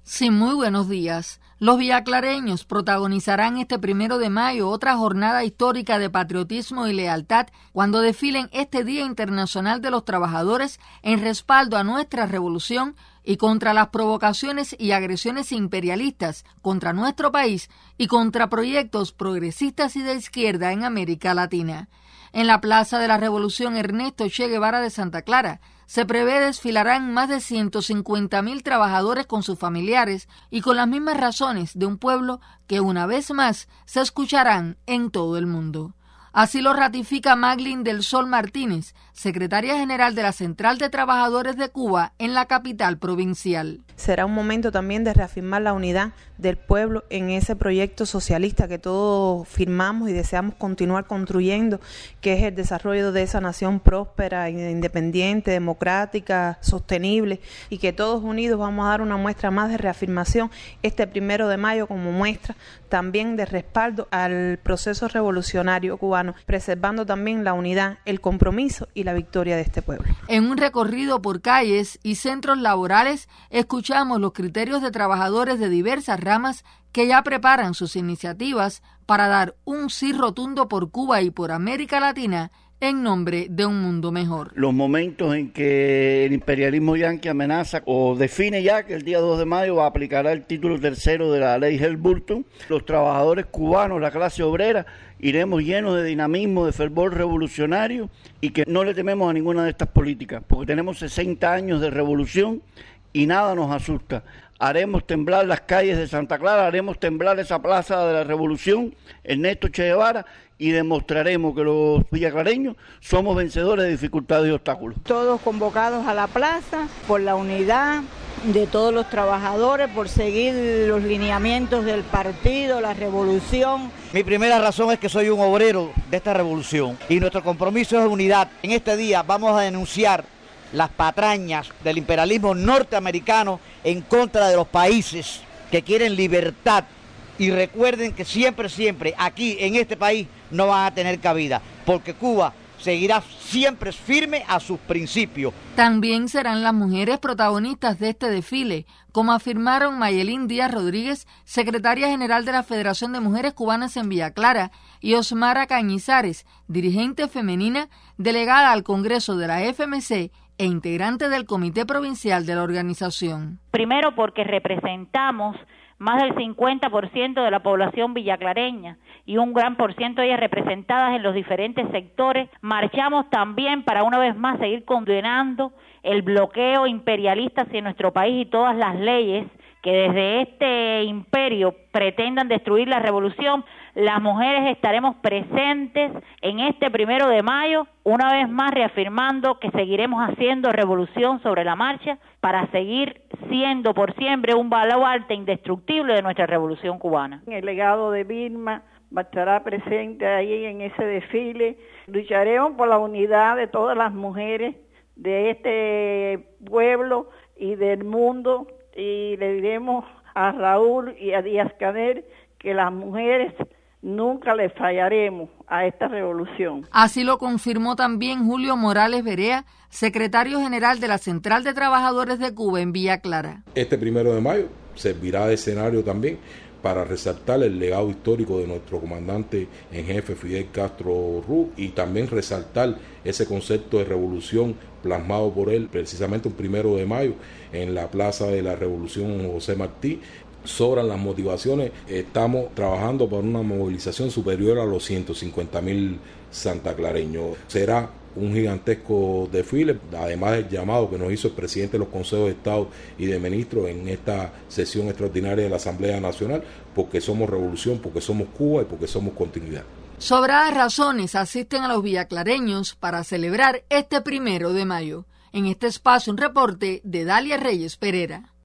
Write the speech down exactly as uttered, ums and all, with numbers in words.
Sí, muy buenos días. Los villaclareños protagonizarán este primero de mayo otra jornada histórica de patriotismo y lealtad cuando desfilen este Día Internacional de los Trabajadores en respaldo a nuestra revolución y contra las provocaciones y agresiones imperialistas contra nuestro país y contra proyectos progresistas y de izquierda en América Latina. En la Plaza de la Revolución Ernesto Che Guevara de Santa Clara se prevé desfilarán más de ciento cincuenta mil trabajadores con sus familiares y con las mismas razones de un pueblo que una vez más se escucharán en todo el mundo. Así lo ratifica Maglin del Sol Martínez, secretaria general de la Central de Trabajadores de Cuba en la capital provincial. Será un momento también de reafirmar la unidad del pueblo en ese proyecto socialista que todos firmamos y deseamos continuar construyendo, que es el desarrollo de esa nación próspera, independiente, democrática, sostenible, y que todos unidos vamos a dar una muestra más de reafirmación este primero de mayo como muestra también de respaldo al proceso revolucionario cubano, preservando también la unidad, el compromiso y la victoria de este pueblo. En un recorrido por calles y centros laborales, escuchamos los criterios de trabajadores de diversas ramas que ya preparan sus iniciativas para dar un sí rotundo por Cuba y por América Latina en nombre de un mundo mejor. Los momentos en que el imperialismo yanqui amenaza o define ya que el día dos de mayo va a aplicar el título tercero de la ley Helms-Burton, los trabajadores cubanos, la clase obrera, iremos llenos de dinamismo, de fervor revolucionario y que no le tememos a ninguna de estas políticas, porque tenemos sesenta años de revolución y nada nos asusta. Haremos temblar las calles de Santa Clara, haremos temblar esa plaza de la Revolución, Ernesto Che Guevara, y demostraremos que los villaclareños somos vencedores de dificultades y obstáculos. Todos convocados a la plaza por la unidad de todos los trabajadores, por seguir los lineamientos del partido, la revolución. Mi primera razón es que soy un obrero de esta revolución y nuestro compromiso es unidad. En este día vamos a denunciar las patrañas del imperialismo norteamericano en contra de los países que quieren libertad. Y recuerden que siempre, siempre, aquí en este país no van a tener cabida, porque Cuba seguirá siempre firme a sus principios. También serán las mujeres protagonistas de este desfile, como afirmaron Mayelín Díaz Rodríguez, secretaria general de la Federación de Mujeres Cubanas en Villa Clara, y Osmara Cañizares, dirigente femenina, delegada al Congreso de la F M C e integrante del Comité Provincial de la organización. Primero porque representamos más del cincuenta por ciento de la población villaclareña y un gran por ciento de ellas representadas en los diferentes sectores. Marchamos también para una vez más seguir condenando el bloqueo imperialista hacia nuestro país y todas las leyes que desde este imperio pretendan destruir la revolución. Las mujeres estaremos presentes en este primero de mayo, una vez más reafirmando que seguiremos haciendo revolución sobre la marcha para seguir siendo por siempre un baluarte indestructible de nuestra revolución cubana. El legado de Vilma estará presente ahí en ese desfile. Lucharemos por la unidad de todas las mujeres de este pueblo y del mundo, y le diremos a Raúl y a Díaz-Canel que las mujeres nunca le fallaremos a esta revolución. Así lo confirmó también Julio Morales Berea, secretario general de la Central de Trabajadores de Cuba en Villa Clara. Este primero de mayo servirá de escenario también para resaltar el legado histórico de nuestro comandante en jefe Fidel Castro Ruz y también resaltar ese concepto de revolución plasmado por él precisamente un primero de mayo en la Plaza de la Revolución José Martí. Sobran las motivaciones, estamos trabajando por una movilización superior a los ciento cincuenta mil santaclareños. Será un gigantesco desfile, además del llamado que nos hizo el presidente de los consejos de Estado y de ministros en esta sesión extraordinaria de la Asamblea Nacional, porque somos revolución, porque somos Cuba y porque somos continuidad. Sobradas razones asisten a los villaclareños para celebrar este primero de mayo. En este espacio un reporte de Dalia Reyes Pereira.